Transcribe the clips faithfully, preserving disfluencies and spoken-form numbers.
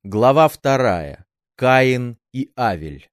Глава вторая. Каин и Авель.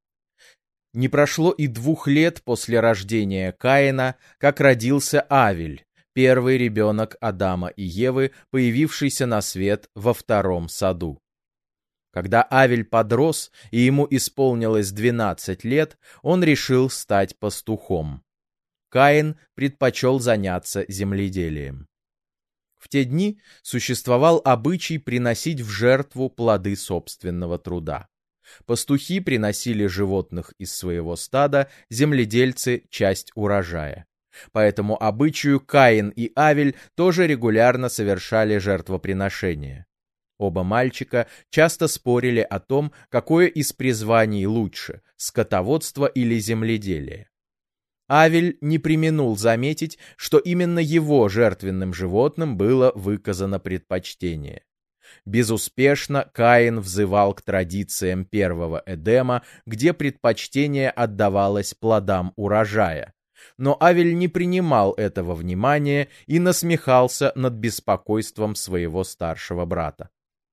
Не прошло и двух лет после рождения Каина, как родился Авель, первый ребенок Адама и Евы, появившийся на свет во втором саду. Когда Авель подрос и ему исполнилось двенадцать лет, он решил стать пастухом. Каин предпочел заняться земледелием. В те дни существовал обычай приносить в жертву плоды собственного труда. Пастухи приносили животных из своего стада, земледельцы — часть урожая. По этому обычаю Каин и Авель тоже регулярно совершали жертвоприношения. Оба мальчика часто спорили о том, какое из призваний лучше — скотоводство или земледелие. Авель не преминул заметить, что именно его жертвенным животным было выказано предпочтение. Безуспешно Каин взывал к традициям первого Эдема, где предпочтение отдавалось плодам урожая. Но Авель не принимал этого внимания и насмехался над беспокойством своего старшего брата.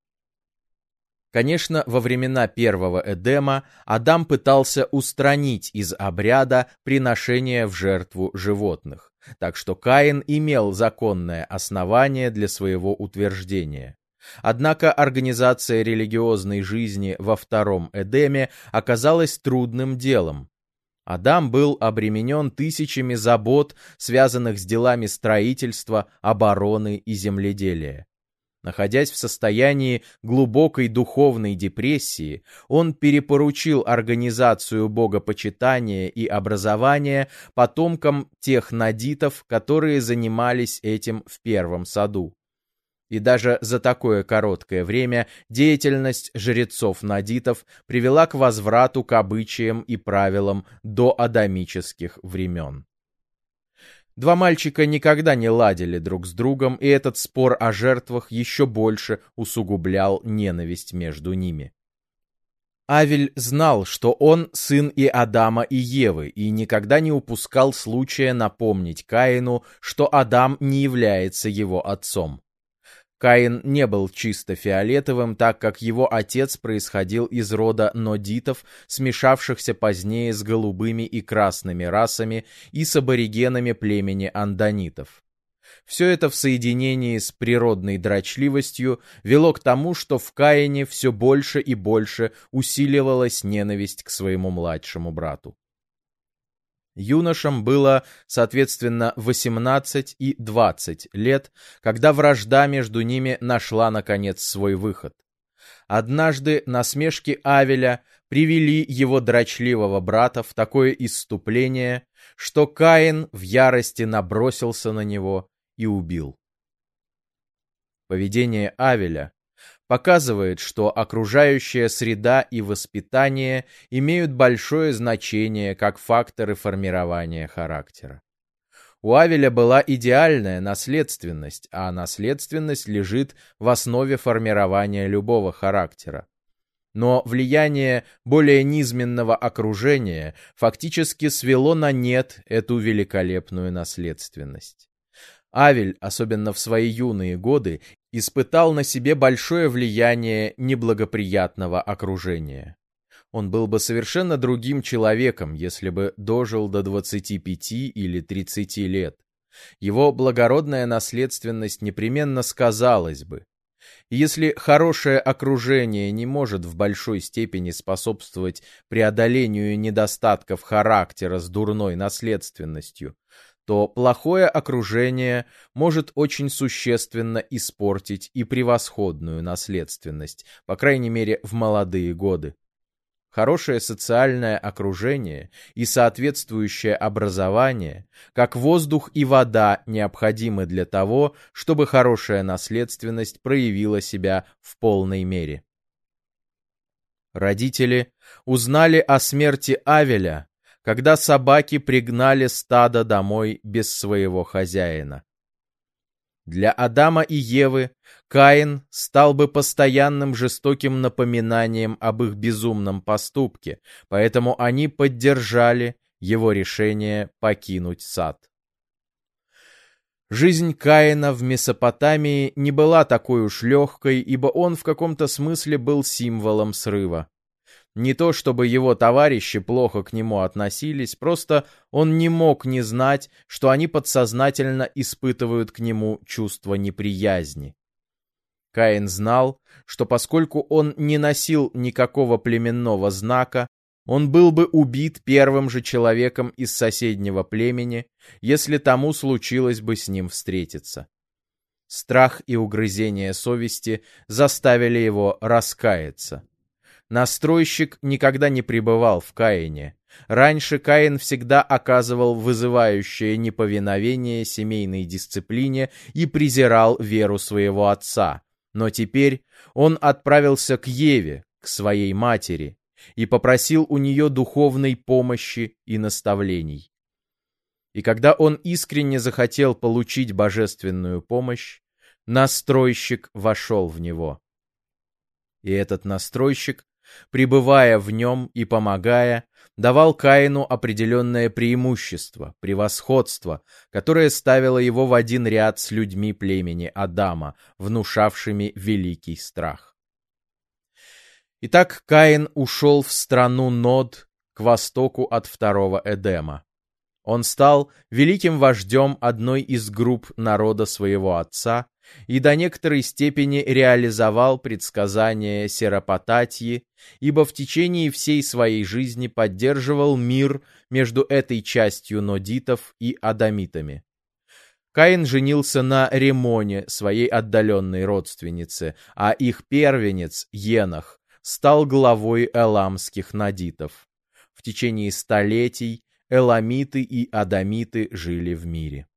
Конечно, во времена первого Эдема Адам пытался устранить из обряда приношения в жертву животных, так что Каин имел законное основание для своего утверждения. Однако организация религиозной жизни во втором Эдеме оказалась трудным делом. Адам был обременен тысячами забот, связанных с делами строительства, обороны и земледелия. Находясь в состоянии глубокой духовной депрессии, он перепоручил организацию богопочитания и образования потомкам тех надитов, которые занимались этим в первом саду. И даже за такое короткое время деятельность жрецов-надитов привела к возврату к обычаям и правилам доадамических времен. Два мальчика никогда не ладили друг с другом, и этот спор о жертвах еще больше усугублял ненависть между ними. Авель знал, что он сын и Адама, и Евы, и никогда не упускал случая напомнить Каину, что Адам не является его отцом. Каин не был чисто фиолетовым, так как его отец происходил из рода нодитов, смешавшихся позднее с голубыми и красными расами и с аборигенами племени андонитов. Все это в соединении с природной дрочливостью вело к тому, что в Каине все больше и больше усиливалась ненависть к своему младшему брату. Юношам было, соответственно, восемнадцать и двадцать лет, когда вражда между ними нашла, наконец, свой выход. Однажды насмешки Авеля привели его дрочливого брата в такое исступление, что Каин в ярости набросился на него и убил. Поведение Авеля показывает, что окружающая среда и воспитание имеют большое значение как факторы формирования характера. У Авеля была идеальная наследственность, а наследственность лежит в основе формирования любого характера. Но влияние более низменного окружения фактически свело на нет эту великолепную наследственность. Авель, особенно в свои юные годы, испытал на себе большое влияние неблагоприятного окружения. Он был бы совершенно другим человеком, если бы дожил до двадцати пяти или тридцати лет. Его благородная наследственность непременно сказалась бы. И если хорошее окружение не может в большой степени способствовать преодолению недостатков характера с дурной наследственностью, то плохое окружение может очень существенно испортить и превосходную наследственность, по крайней мере, в молодые годы. Хорошее социальное окружение и соответствующее образование, как воздух и вода, необходимы для того, чтобы хорошая наследственность проявила себя в полной мере. Родители узнали о смерти Авеля, когда собаки пригнали стадо домой без своего хозяина. Для Адама и Евы Каин стал бы постоянным жестоким напоминанием об их безумном поступке, поэтому они поддержали его решение покинуть сад. Жизнь Каина в Месопотамии не была такой уж легкой, ибо он в каком-то смысле был символом срыва. Не то чтобы его товарищи плохо к нему относились, просто он не мог не знать, что они подсознательно испытывают к нему чувство неприязни. Каин знал, что поскольку он не носил никакого племенного знака, он был бы убит первым же человеком из соседнего племени, если тому случилось бы с ним встретиться. Страх и угрызение совести заставили его раскаяться. Настройщик никогда не пребывал в Каине. Раньше Каин всегда оказывал вызывающее неповиновение семейной дисциплине и презирал веру своего отца. Но теперь он отправился к Еве, к своей матери, и попросил у нее духовной помощи и наставлений. И когда он искренне захотел получить божественную помощь, настройщик вошел в него. И этот настройщик, пребывая в нем и помогая, давал Каину определенное преимущество, превосходство, которое ставило его в один ряд с людьми племени Адама, внушавшими великий страх. Итак, Каин ушел в страну Нод, к востоку от второго Эдема. Он стал великим вождем одной из групп народа своего отца и до некоторой степени реализовал предсказания Серапататьи, ибо в течение всей своей жизни поддерживал мир между этой частью нодитов и адамитами. Каин женился на Ремоне, своей отдаленной родственнице, а их первенец, Енох, стал главой эламских нодитов. В течение столетий эламиты и адамиты жили в мире.